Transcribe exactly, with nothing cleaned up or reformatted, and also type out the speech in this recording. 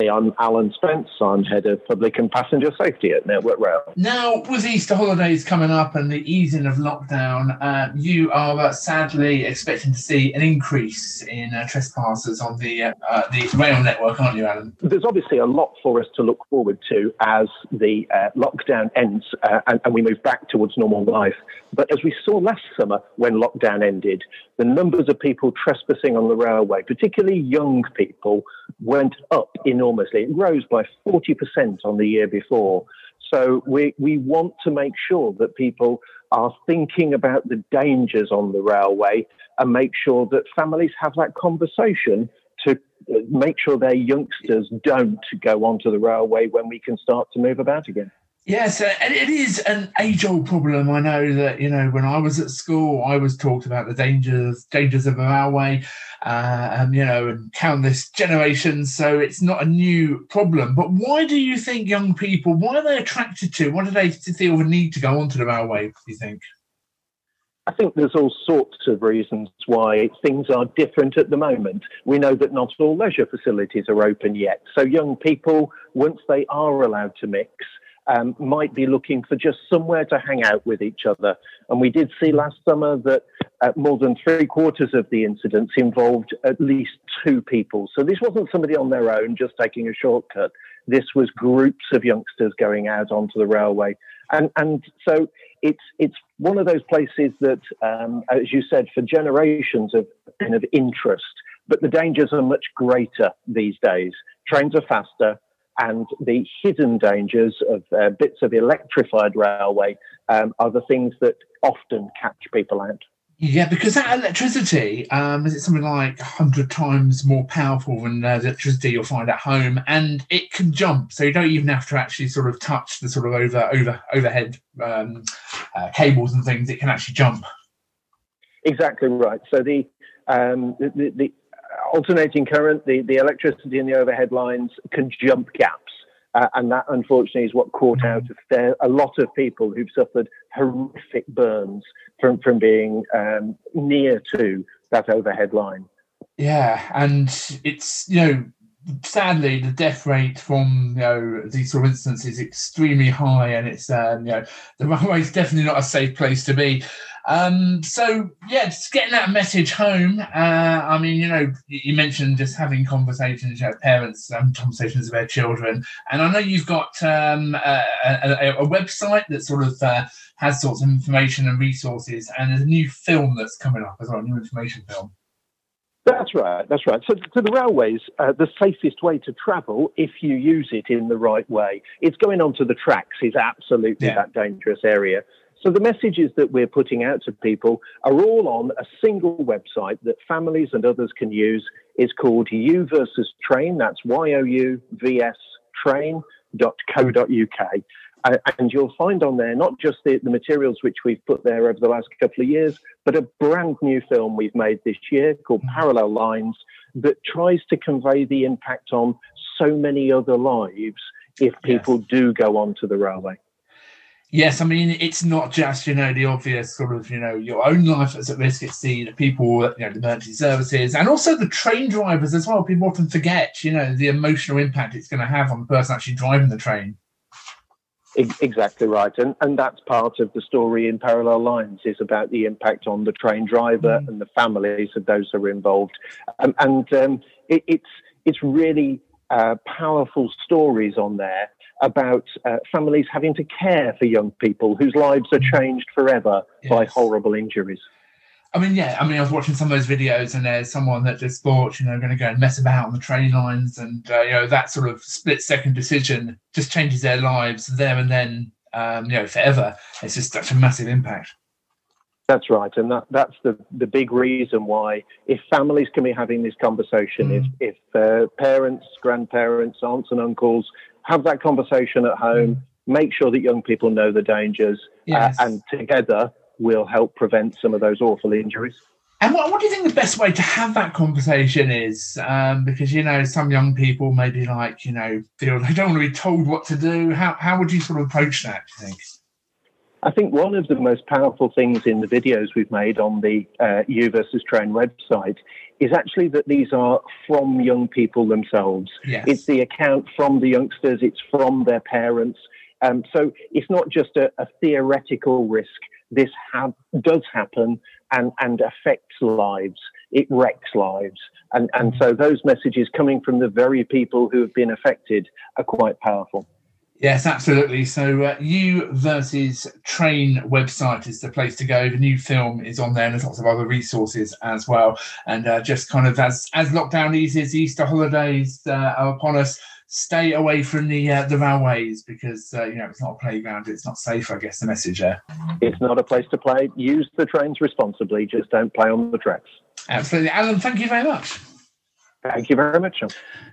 I'm Alan Spence. I'm Head of Public and Passenger Safety at Network Rail. Now, with Easter holidays coming up and the easing of lockdown, uh, you are uh, sadly expecting to see an increase in uh, trespassers on the uh, uh, the rail network, aren't you, Alan? There's obviously a lot for us to look forward to as the uh, lockdown ends uh, and, and we move back towards normal life. But as we saw last summer when lockdown ended, the numbers of people trespassing on the railway, particularly young people, went up enormously. It rose by forty percent on the year before. So we, we want to make sure that people are thinking about the dangers on the railway and make sure that families have that conversation to make sure their youngsters don't go onto the railway when we can start to move about again. Yes, uh, and it is an age-old problem. I know that, you know, when I was at school, I was taught about the dangers dangers of a railway, uh, and, you know, and countless generations. So it's not a new problem. But why do you think young people, why are they attracted to, why do they feel the need to go onto the railway, do you think? I think there's all sorts of reasons why things are different at the moment. We know that not all leisure facilities are open yet. So young people, once they are allowed to mix, Um, might be looking for just somewhere to hang out with each other. And we did see last summer that uh, more than three quarters of the incidents involved at least two people. So this wasn't somebody on their own just taking a shortcut. This was groups of youngsters going out onto the railway. And and so it's it's one of those places that, um, as you said, for generations have been of interest. But the dangers are much greater these days. Trains are faster, and the hidden dangers of uh, bits of electrified railway um, are the things that often catch people out. Yeah, because that electricity, um, is it something like one hundred times more powerful than uh, the electricity you'll find at home, and it can jump, so you don't even have to actually sort of touch the sort of over over overhead um, uh, cables and things. It can actually jump. Exactly right. So the um, the, the, the alternating current, the, the electricity in the overhead lines can jump gaps. Uh, and that, unfortunately, is what caught out of there. A lot of people who've suffered horrific burns from, from being um, near to that overhead line. Yeah, and it's, you know, sadly, the death rate from, you know, these sort of incidents is extremely high, and it's, um, you know, the railway is definitely not a safe place to be. Um, so, yeah, just getting that message home. Uh, I mean, you know, you mentioned just having conversations, you know, parents having conversations with their children. And I know you've got um, a, a, a website that sort of uh, has sorts of information and resources, and there's a new film that's coming up as well, a new information film. That's right, that's right. So, so the railways, uh, the safest way to travel, if you use it in the right way, it's going onto the tracks is absolutely yeah. that dangerous area. So the messages that we're putting out to people are all on a single website that families and others can use. It's called You versus Train. That's Y O U V S train dot co dot U K. Uh, and you'll find on there not just the, the materials which we've put there over the last couple of years, but a brand new film we've made this year called Parallel Lines that tries to convey the impact on so many other lives if people yes. do go onto the railway. Yes, I mean, it's not just, you know, the obvious sort of, you know, your own life that's at risk. It's the, the people, you know, the emergency services, and also the train drivers as well. People often forget, you know, the emotional impact it's going to have on the person actually driving the train. Exactly right. And and that's part of the story in Parallel Lines, is about the impact on the train driver mm. and the families of those who are involved. Um, and um, it, it's it's really uh, powerful stories on there about uh, families having to care for young people whose lives are changed forever yes. by horrible injuries. I mean, yeah, I mean, I was watching some of those videos, and there's someone that just thought, you know, going to go and mess about on the train lines, and, uh, you know, that sort of split-second decision just changes their lives there and then, um, you know, forever. It's just such a massive impact. That's right, and that, that's the, the big reason why, if families can be having this conversation, mm. if, if uh, parents, grandparents, aunts and uncles have that conversation at home, mm. make sure that young people know the dangers, yes. uh, and together will help prevent some of those awful injuries. And what, what do you think the best way to have that conversation is? Um, because, you know, some young people maybe like, you know, feel they don't want to be told what to do. How how would you sort of approach that, do you think? I think one of the most powerful things in the videos we've made on the uh, You versus Train website is actually that these are from young people themselves. Yes. It's the account from the youngsters, it's from their parents. Um, so it's not just a, a theoretical risk. This ha- does happen and, and affects lives. It wrecks lives. And, and so those messages coming from the very people who have been affected are quite powerful. Yes, absolutely. So uh, You Versus Train website is the place to go. The new film is on there, and there's lots of other resources as well. And uh, just kind of as as lockdown eases, Easter holidays uh, are upon us, stay away from the uh, the railways because uh, you know it's not a playground. It's not safe. I guess the message there. It's not a place to play. Use the trains responsibly. Just don't play on the tracks. Absolutely, Alan. Thank you very much. Thank you very much, Sean.